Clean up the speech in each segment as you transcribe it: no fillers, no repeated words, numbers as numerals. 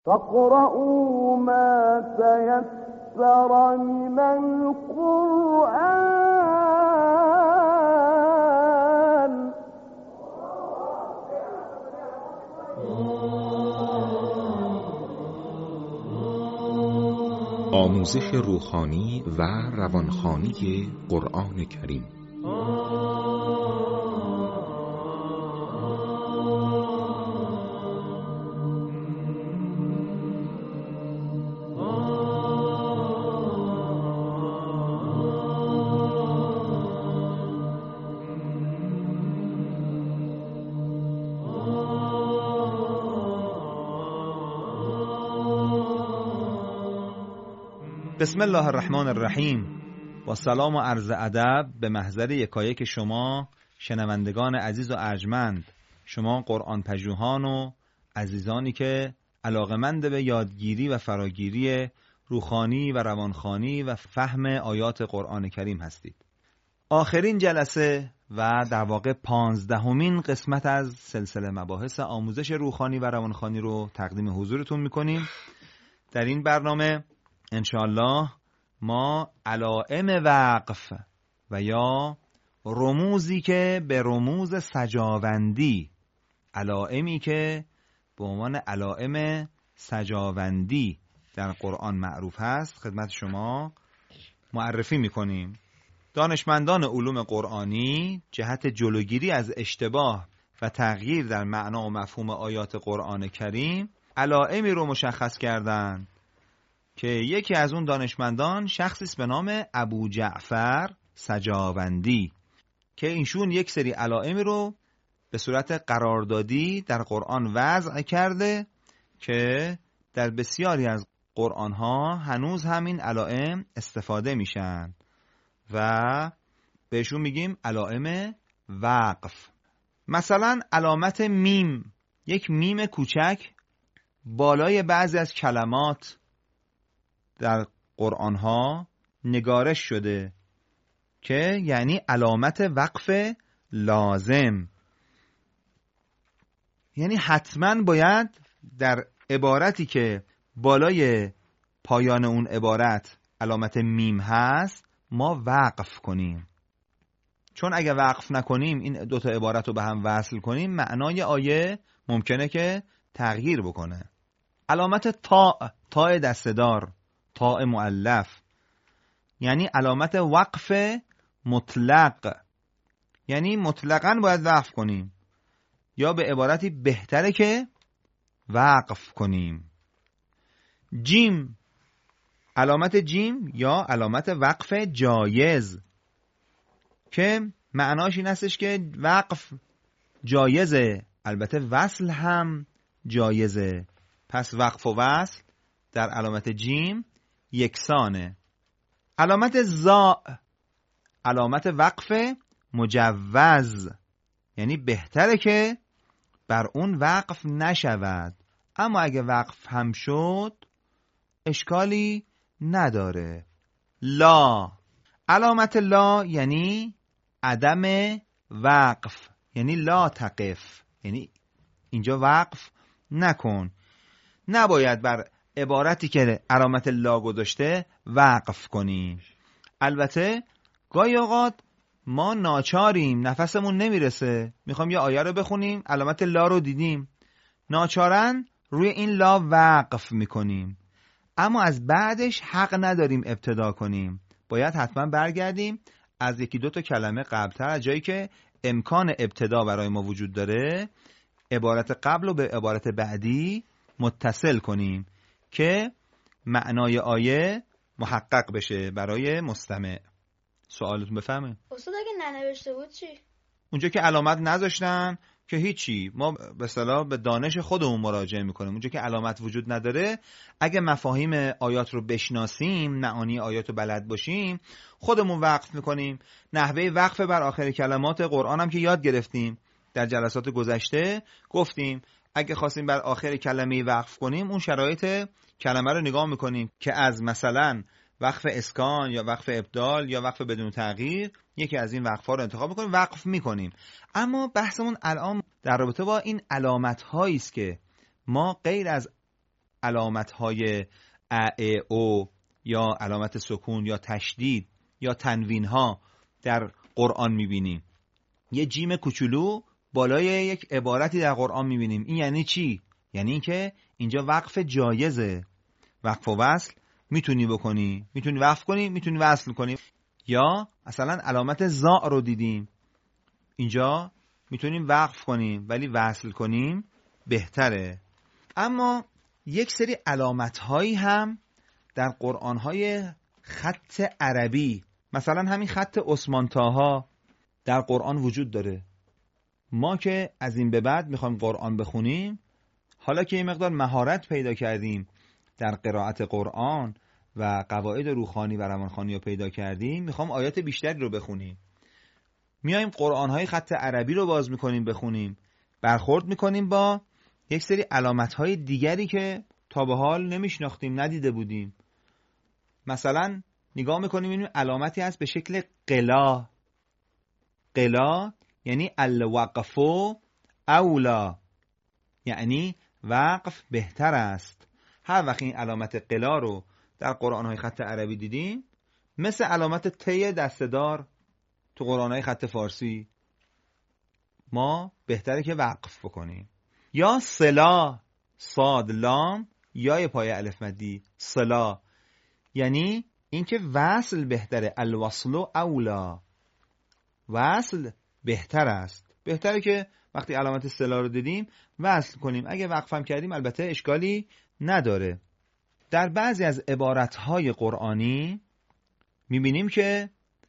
فاقرؤوا ما تيسر من القرآن. آموزش روحانی و روانخوانی قرآن کریم. بسم الله الرحمن الرحیم. با سلام و عرض ادب به محضر یکایک شما شنوندگان عزیز و ارجمند، شما قرآن پژوهان و عزیزانی که علاقمند به یادگیری و فراگیری روحانی و روانخوانی و فهم آیات قرآن کریم هستید. آخرین جلسه و در واقع 15مین قسمت از سلسله مباحث آموزش روحانی و روانخوانی رو تقدیم حضورتون میکنیم. در این برنامه انشاءالله ما علائم وقف و یا رموزی که به رموز سجاوندی، علائمی که به عنوان علائم سجاوندی در قرآن معروف هست خدمت شما معرفی میکنیم. دانشمندان علوم قرآنی جهت جلوگیری از اشتباه و تغییر در معنا و مفهوم آیات قرآن کریم علائمی رو مشخص کردند که یکی از اون دانشمندان شخصی به نام ابو جعفر سجاوندی که اینشون یک سری علائمی رو به صورت قراردادی در قرآن وضع کرده که در بسیاری از قرآن‌ها هنوز همین علائم استفاده میشن و بهشون میگیم علائم وقف. مثلا علامت میم، یک میم کوچک بالای بعضی از کلمات در قرآن‌ها نگارش شده که یعنی علامت وقف لازم، یعنی حتما باید در عبارتی که بالای پایان اون عبارت علامت میم هست ما وقف کنیم، چون اگه وقف نکنیم این دوتا عبارت رو به هم وصل کنیم معنای آیه ممکنه که تغییر بکنه. علامت تاء دسته‌دار، تاء مؤلف، یعنی علامت وقف مطلق، یعنی مطلقاً باید وقف کنیم یا به عبارتی بهتره که وقف کنیم. جیم، علامت جیم یا علامت وقف جایز که معناش این هستش که وقف جایزه، البته وصل هم جایزه، پس وقف و وصل در علامت جیم یکسانه. علامت زا، علامت وقف مجوز، یعنی بهتره که بر اون وقف نشود، اما اگه وقف هم شد اشکالی نداره. لا، علامت لا یعنی عدم وقف، یعنی لا تقف، یعنی اینجا وقف نکن، نباید بر عبارتی که علامت لا گذاشته وقف کنیم. البته گاهی اوقات ما ناچاریم، نفسمون نمیرسه، میخوام یه آیه رو بخونیم، علامت لا رو دیدیم، ناچارن روی این لا وقف میکنیم، اما از بعدش حق نداریم ابتدا کنیم، باید حتما برگردیم از یکی دو تا کلمه قبلتر، از جایی که امکان ابتدا برای ما وجود داره عبارت قبل رو به عبارت بعدی متصل کنیم که معنای آیه محقق بشه برای مستمع. سوالتون بفهمه؟ استاد اگه ننوشته بود چی؟ اونجا که علامت نذاشتن که هیچی، ما به اصطلاح به دانش خودمون مراجعه میکنیم. اونجا که علامت وجود نداره، اگه مفاهیم آیات رو بشناسیم، معانی آیات رو بلد باشیم، خودمون وقف میکنیم. نحوه وقف بر آخر کلمات قرآن هم که یاد گرفتیم، در جلسات گذشته گفتیم اگه خواستیم بر آخر کلمه وقف کنیم اون شرایط کلمه رو نگاه میکنیم که از مثلا وقف اسکان یا وقف ابدال یا وقف بدون تغییر یکی از این وقف‌ها رو انتخاب میکنیم، وقف میکنیم. اما بحثمون الان در رابطه با این علامت‌هایی است که ما غیر از علامت‌های ا او یا علامت سکون یا تشدید یا تنوین ها در قرآن میبینیم. یه جیم کوچولو بالای یک عبارتی در قرآن میبینیم. این یعنی چی؟ یعنی که اینجا وقف جایزه. وقف و وصل میتونی بکنی، میتونی وقف کنی، میتونی وصل کنی. یا مثلا علامت زاء رو دیدیم، اینجا میتونیم وقف کنیم ولی وصل کنیم بهتره. اما یک سری علامت هایی هم در قرآن های خط عربی، مثلا همین خط عثمان طاها در قرآن وجود داره. ما که از این به بعد میخوایم قرآن بخونیم، حالا که یه مقدار مهارت پیدا کردیم در قرائت قرآن و قواعد روحانی و روانخوانی رو پیدا کردیم، میخوام آیات بیشتری رو بخونیم. میایم قرآن های خط عربی رو باز میکنیم بخونیم، برخورد میکنیم با یک سری علامت های دیگری که تا به حال نمیشناختیم، ندیده بودیم. مثلا نگاه میکنیم این علامتی هست به شکل قلا. قلا یعنی الوقف اولا، یعنی وقف بهتر است. هر وقت این علامت قلا رو در قرآن های خط عربی دیدیم، مثل علامت تی دستدار تو قرآن های خط فارسی، ما بهتره که وقف بکنیم. یا صلا، صاد لام یا پای الف مدی، صلا یعنی اینکه وصل بهتره. الوصل اولا، وصل بهتر است. بهتره که وقتی علامت صلا رو دیدیم وصل کنیم. اگه وقفم کردیم البته اشکالی نداره. در بعضی از عبارتهای قرآنی میبینیم که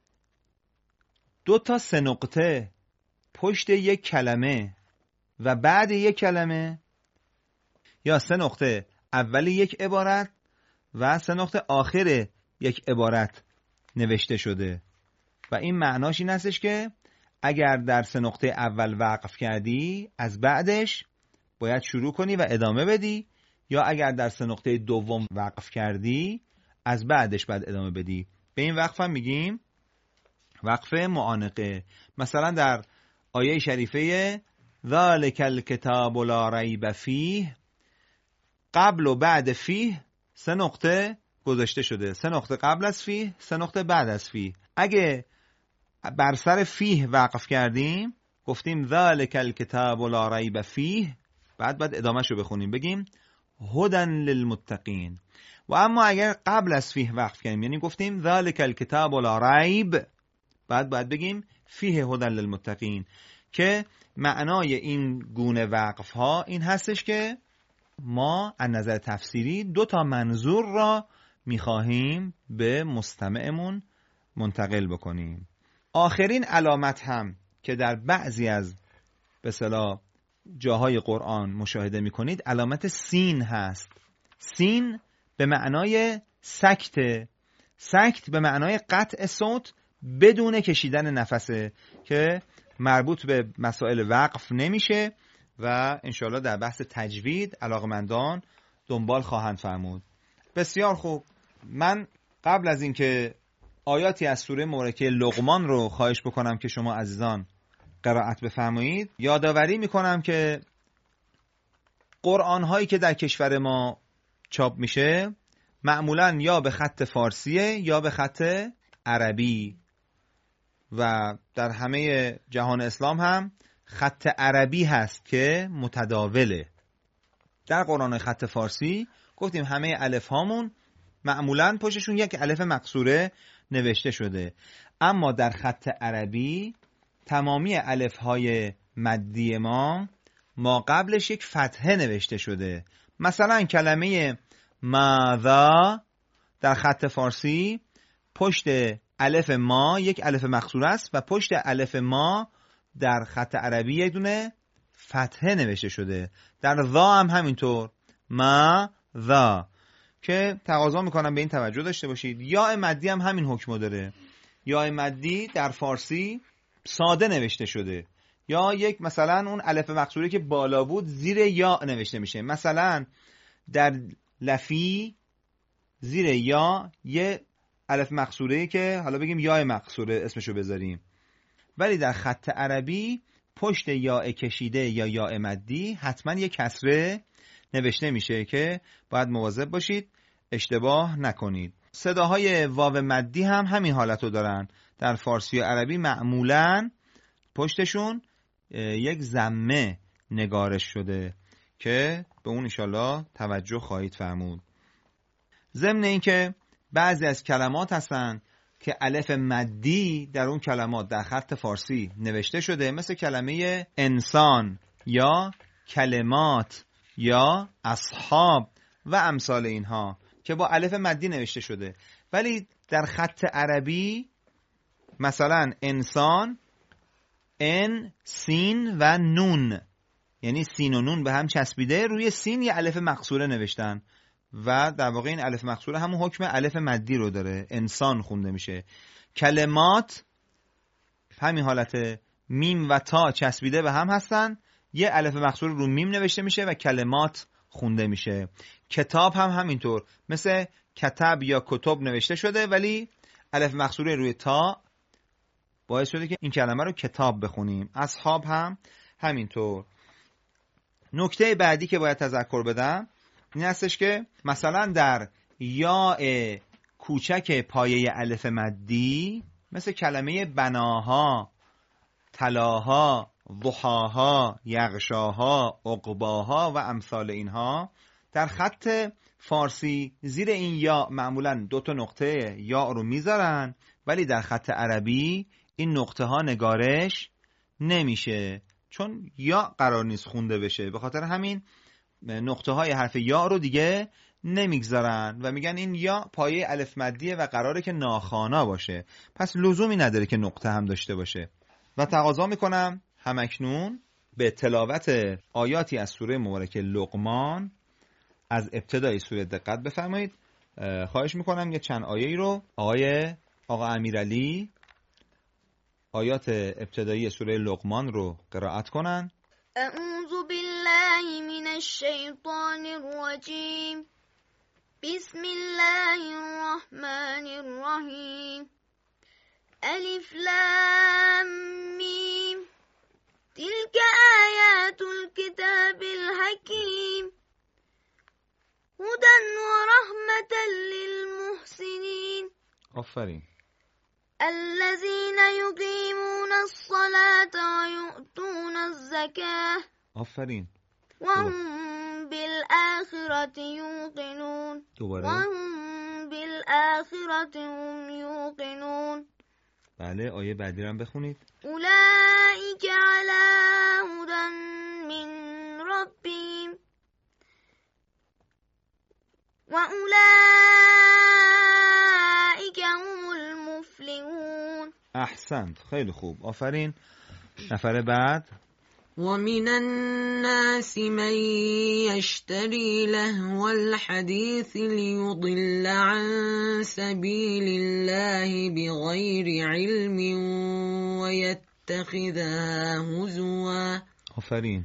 2 تا 3 نقطه پشت یک کلمه و بعد یک کلمه، یا 3 نقطه اول یک عبارت و 3 نقطه آخر یک عبارت نوشته شده. و این معناش این هستش که اگر در 3 نقطه اول وقف کردی، از بعدش باید شروع کنی و ادامه بدی، یا اگر در 3 نقطه دوم وقف کردی، از بعدش باید ادامه بدی. به این وقف هم میگیم وقف معانقه. مثلا در آیه شریفه ذالک الکتاب لا ریب فیه، قبل و بعد فیه 3 نقطه گذاشته شده. 3 نقطه قبل از فیه، 3 نقطه بعد از فیه. اگه بر سر فیه وقف کردیم، گفتیم ذالک الکتاب لا ریب فیه، بعد ادامهشو بخونیم بگیم هدن للمتقین. و اما اگر قبل از فیه وقف کردیم، یعنی گفتیم ذالک الکتاب لا ریب، بعد بگیم فیه هدن للمتقین، که معنای این گونه وقف ها این هستش که ما از نظر تفسیری 2 تا منظور را میخواهیم به مستمعمون منتقل بکنیم. آخرین علامت هم که در بعضی از به اصطلاح جاهای قرآن مشاهده میکنید علامت سین هست. سین به معنای سکت، سکت به معنای قطع صوت بدون کشیدن نفسه، که مربوط به مسائل وقف نمیشه و انشاءالله در بحث تجوید علاقمندان دنبال خواهند فرمود. بسیار خوب، من قبل از اینکه آیاتی از سوره مبارکه لقمان رو خواهش بکنم که شما عزیزان قرائت بفرمایید، یادآوری میکنم که قرآن هایی که در کشور ما چاپ میشه معمولاً یا به خط فارسیه یا به خط عربی، و در همه جهان اسلام هم خط عربی هست که متداوله. در قرآن خط فارسی گفتیم همه الف هامون معمولاً پشتشون یک الف مقصوره نوشته شده، اما در خط عربی تمامی الف های مدی ما قبلش یک فتحه نوشته شده. مثلا کلمه ماذا در خط فارسی پشت الف ما یک الف مقصوره است و پشت الف ما در خط عربی یک دونه فتحه نوشته شده. در ذا هم همینطور، ما ذا، که تقاضا میکنم به این توجه داشته باشید. یا مدی هم همین حکم داره. یا مدی در فارسی ساده نوشته شده، یا یک مثلا اون الف مقصوره که بالا بود زیر یا نوشته میشه. مثلا در لفی زیر یا یه الف مقصوره که حالا بگیم یا مقصوره اسمشو بذاریم، ولی در خط عربی پشت یا کشیده یا یا مدی حتما یه کسره نوشته میشه که باید مواظب باشید اشتباه نکنید. صداهای واو مدی هم همین حالتو دارن. در فارسی و عربی معمولاً پشتشون یک ضمه نگارش شده که به اون انشالله توجه خواهید فرمود. ضمن این که بعضی از کلمات هستن که الف مدی در اون کلمات در خط فارسی نوشته شده، مثل کلمه انسان یا کلمات یا اصحاب و امثال اینها که با الف مدی نوشته شده، ولی در خط عربی مثلا انسان ان سین و نون، یعنی سین و نون به هم چسبیده، روی سین یه الف مقصوره نوشتن و در واقع این الف مقصوره همون حکم الف مدی رو داره، انسان خونده میشه. کلمات همین حالت میم و تا چسبیده به هم هستن، یه الف مقصوره رو میم نوشته میشه و کلمات خونده میشه. کتاب هم همینطور، مثل کتاب یا کتب نوشته شده ولی الف مقصوره روی تا باعث شده که این کلمه رو کتاب بخونیم. اصحاب هم همینطور. نکته بعدی که باید تذکر بدم این هستش که مثلا در یا کوچک پایه الف مدی مثل کلمه بناها، تلاها، ضحاها، یغشاها، عقباها و امثال اینها، در خط فارسی زیر این یا معمولا 2 نقطه یا رو میذارن، ولی در خط عربی این نقطه ها نگارش نمیشه چون یا قرار نیست خونده بشه. به خاطر همین نقطه های حرف یا رو دیگه نمیگذارن و میگن این یا پایه الف مدیه و قراره که ناخوانا باشه، پس لزومی نداره که نقطه هم داشته باشه. و تقاضا میکنم همکنون به تلاوت آیاتی از سوره مبارکه لقمان از ابتدای سوره دقت بفرمایید. خواهش میکنم یه چند آیه‌ای رو آقا امیرعلی آیات ابتدایی سوره لقمان رو قرائت کنن. اعوذ بالله من الشیطان الرجیم. بسم الله الرحمن الرحیم. الف لام میم. تلك آیات الكتاب الحکیم. هدى ورحمة للمحسنین. آفرین. الذين يقيمون الصلاة ويؤتون الزكاة. آفرین. وهم بالآخرة يوقنون. دوباره. وهم بالآخرة هم يوقنون. بله، آیه بعدی رو هم بخونید. أولئك على هدى من ربهم وأولئك هم المفلحون. احسنت، خیلی خوب، آفرین. نفر بعد. ومن الناس من يشتري لهو الحديث ليضل عن سبيل الله بغير علم ويتخذها هزوا. آفرین.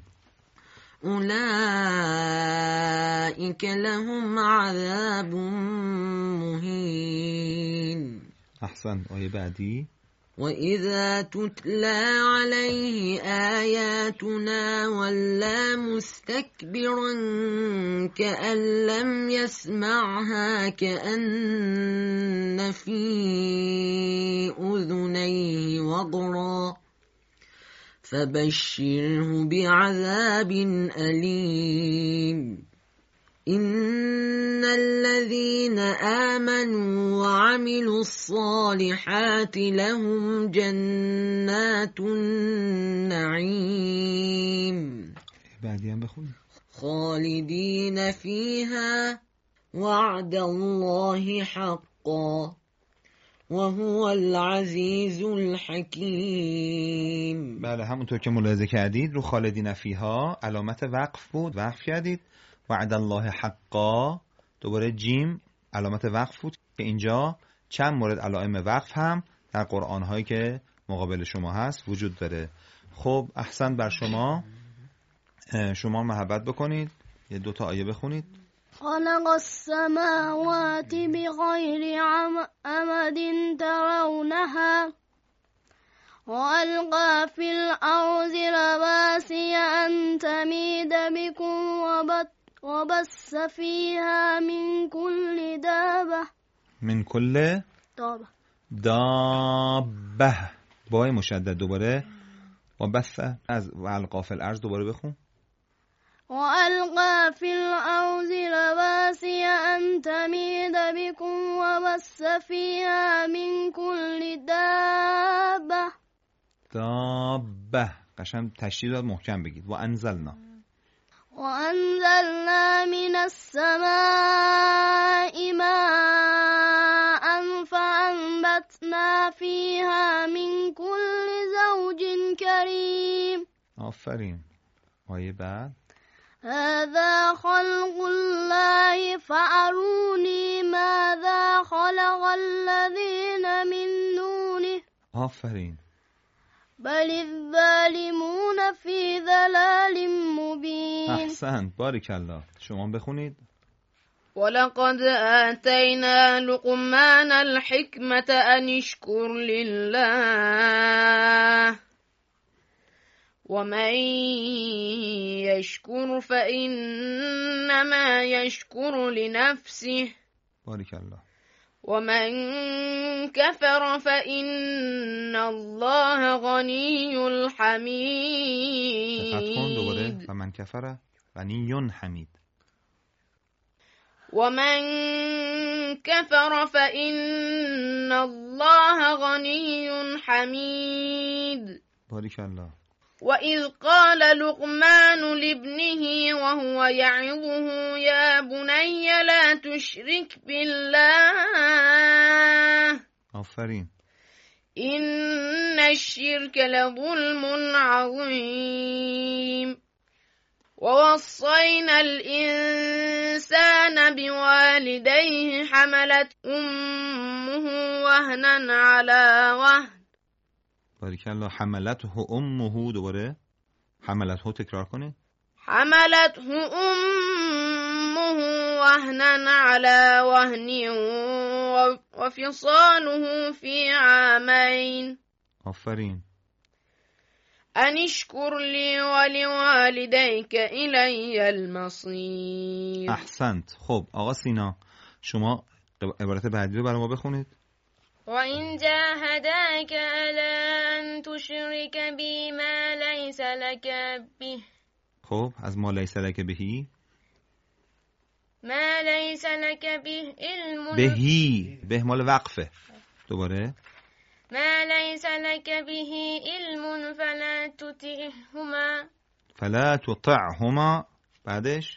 أولئك لهم عذاب مهين. احسن، آیه بعدی. وَإِذَا تُتْلَى عَلَيْهِ آيَاتُنَا وَلَّى مُسْتَكْبِرًا كَأَن لَّمْ يَسْمَعْهَا كَأَنَّ فِي أُذُنَيْهِ وَقْرًا فَبَشِّرْهُ بِعَذَابٍ أَلِيمٍ. إن الذين آمنوا وعملوا الصالحات لهم جنات النعيم خالدين فيها وعد الله حقا وهو العزیز الحکیم. بله، همونطور که ملاحظه کردید رو خالدین فیها علامت وقف بود، وقف کردید. وعد الله حقا، دوباره جیم علامت وقف بود که اینجا چند مورد علائم وقف هم در قرآن هایی که مقابل شما هست وجود داره. خب احسن بر شما. شما محبت بکنید، یه 2 آیه بخونید. خلق السماوات بغير عمد ترونها وألقى في الأرض رواسي أن تميد بكم وبث فيها من كل دابة من کل دابه بای مشدد دوباره و بث از القا فی الارض دوباره بخون وألقى في الأرض رواسي أن تميد بكم وبث فيها من كل دابه قشنگ تشدید داد محکم بگید و انزلنا من السماء ماء فأنبتنا فيها من كل زوج كريم. آفرین. آیه بعد هذا خلق الله فأروني ماذا خلق الذين من دونه. آفرین. بل الظالمون في ضلال مبين. احسنت، بارک الله. شما بخونید. ولقد آتينا لقمان الحكمة أن اشكر لله ومن يشكر فإنما يشكر لنفسه بارک الله. ومن كفر فإن الله غني حميد. دوباره و من کفر غنی حمید. ومن كفر فإن الله غني حميد. بارك الله. وإذ قال لقمان لابنه وهو يعظه يا بني لا تشرك بالله آفرین. إن الشرك لظلم عظيم. ووصينا الإنسان بوالديه حملت أمه وهنا على وهن. بارک الله. حملته امه دوباره حملته تکرار کنه. حملته أمه وهنا على وهن وفصاله في عامين. آفرین. أن اشكر لي ولوالديك إلي المصير. احسنت. خب آقا سینا شما عبارت بعدی رو برای ما بخونید. وإن جاهداك على أن تشرك بي ما ليس لك به. خب از ما لیس لک بهی. ما ليس لك به علم. بهی به مال وقفه. دوباره ما ليس لك به علم فلا تطعهما بعدش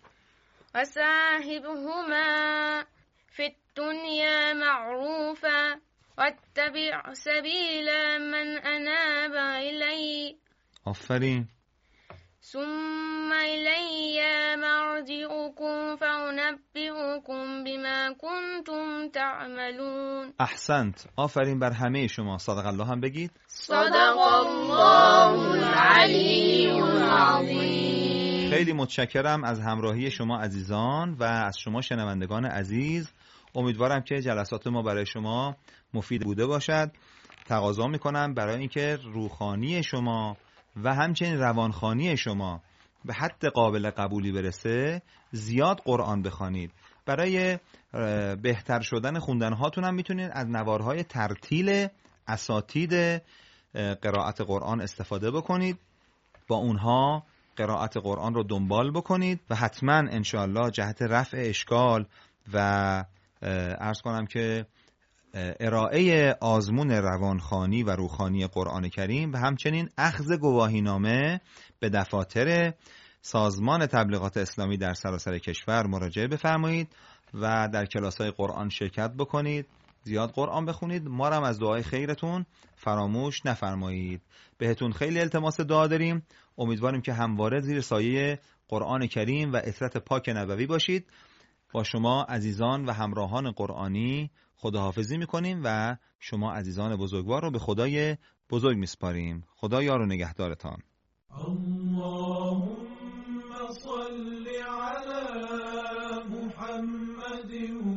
وصاحبهما في الدنيا معروفا واتبع سبيل من أناب إلي. آفرین. ثم إلي مرجعكم فأنبئكم بما كنتم تعملون. احسنت. آفرین بر همه شما. صدق الله هم بگید. صدق الله العلی العظیم. خیلی متشکرم از همراهی شما عزیزان و از شما شنوندگان عزیز. امیدوارم که جلسات ما برای شما مفید بوده باشد. تقاضا میکنم برای اینکه روحانی شما و همچنین روانخوانی شما به حد قابل قبولی برسه زیاد قرآن بخوانید. برای بهتر شدن خوندنهاتون هم میتونید از نوارهای ترتیل اساتید قرائت قرآن استفاده بکنید. با اونها قرائت قرآن رو دنبال بکنید و حتما انشاءالله جهت رفع اشکال و عرض کنم که ارائه آزمون روانخوانی و روحانی قرآن کریم و همچنین اخذ گواهینامه به دفاتر سازمان تبلیغات اسلامی در سراسر کشور مراجعه بفرمایید و در کلاس‌های قرآن شرکت بکنید. زیاد قرآن بخونید. ما هم از دعای خیرتون فراموش نفرمایید. بهتون خیلی التماس دعا داریم. امیدواریم که همواره زیر سایه قرآن کریم و عطرت پاک نبوی باشید. با شما عزیزان و همراهان قرآنی خداحافظی میکنیم و شما عزیزان بزرگوار رو به خدای بزرگ میسپاریم. خدا یار و نگهدارتان. اللهم صل علی محمد